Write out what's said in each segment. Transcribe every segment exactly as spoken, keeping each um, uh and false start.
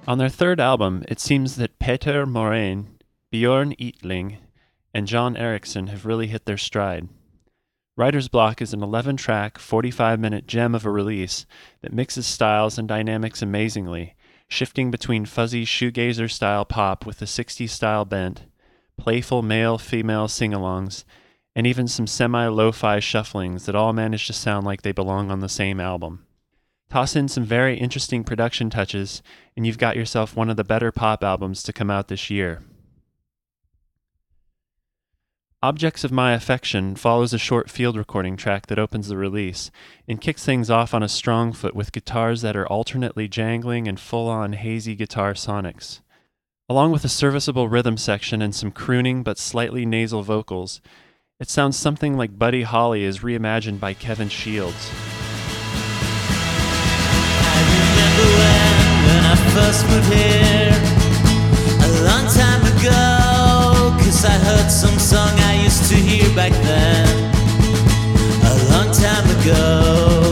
On their third album, it seems that Peter Moraine, Björn Ytling, and John Eriksson have really hit their stride. Writer's Block is an eleven-track, forty-five-minute gem of a release that mixes styles and dynamics amazingly, shifting between fuzzy shoegazer-style pop with a sixties-style bent, playful male-female sing-alongs, and even some semi-lo-fi shufflings that all manage to sound like they belong on the same album. Toss in some very interesting production touches, and you've got yourself one of the better pop albums to come out this year. Objects of My Affection follows a short field recording track that opens the release, and kicks things off on a strong foot with guitars that are alternately jangling and full-on hazy guitar sonics. Along with a serviceable rhythm section and some crooning but slightly nasal vocals, it sounds something like Buddy Holly is reimagined by Kevin Shields. I remember when, when I first moved here, a long time ago, 'cause I heard some song I used to hear back then, a long time ago.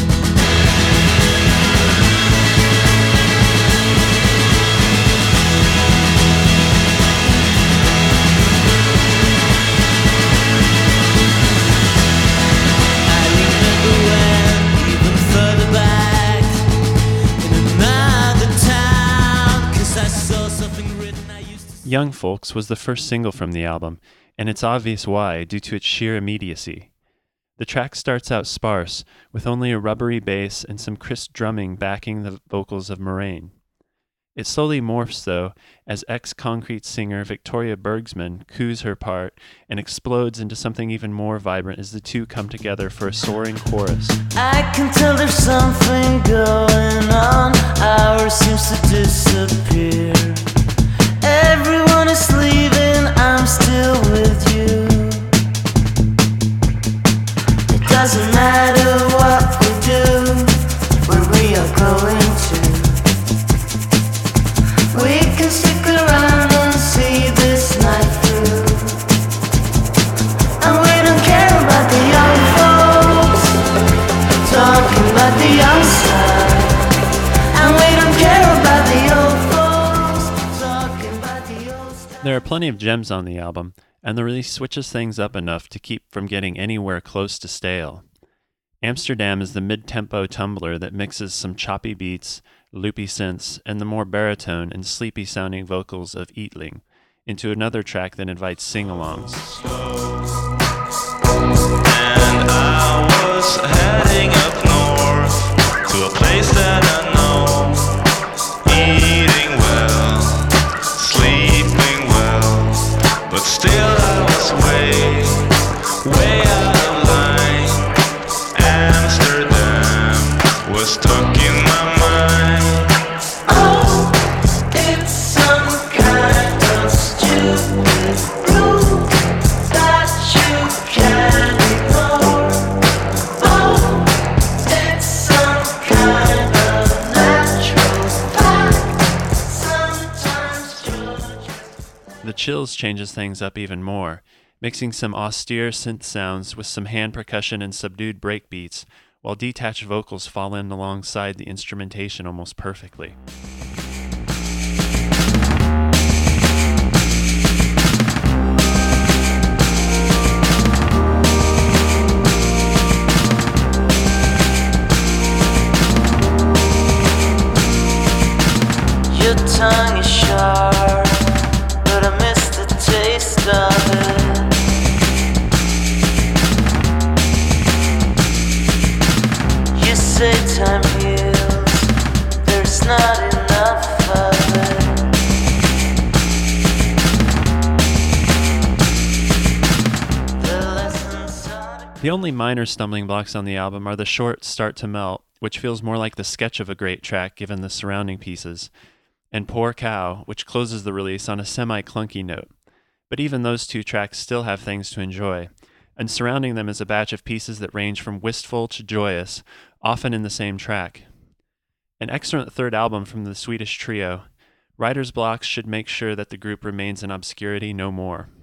Young Folks was the first single from the album, and it's obvious why, due to its sheer immediacy. The track starts out sparse, with only a rubbery bass and some crisp drumming backing the vocals of Moraine. It slowly morphs, though, as ex-Concrete singer Victoria Bergsman coos her part and explodes into something even more vibrant as the two come together for a soaring chorus. I can tell there's something going on, ours seems to disappear. Everyone is leaving, I'm still with you. It doesn't matter what we do, where we are going to. We can stick around and see this night through. And we don't care about the young folks talking about the young side. And we don't care about the old folks. There are plenty of gems on the album, and the release switches things up enough to keep from getting anywhere close to stale. Amsterdam is the mid-tempo tumbler that mixes some choppy beats, loopy synths, and the more baritone and sleepy-sounding vocals of Ytling into another track that invites sing-alongs. And I was heading up north to a place that I know, eating well, sleeping well, but still I was way, way out of line. Amsterdam was stuck in my mind. Oh, it's some kind of stupid rule that you can't ignore. Oh, it's some kind of natural fact. Sometimes you're just... The Chills changes things up even more, mixing some austere synth sounds with some hand percussion and subdued breakbeats, while detached vocals fall in alongside the instrumentation almost perfectly. Your tongue is sharp, but I miss the taste of it. You say time heals, there's not enough of it. The lessons are The only minor stumbling blocks on the album are the short Start to Melt, which feels more like the sketch of a great track given the surrounding pieces, and Poor Cow, which closes the release on a semi-clunky note. But even those two tracks still have things to enjoy, and surrounding them is a batch of pieces that range from wistful to joyous, often in the same track. An excellent third album from the Swedish trio, Writer's Block should make sure that the group remains in obscurity no more.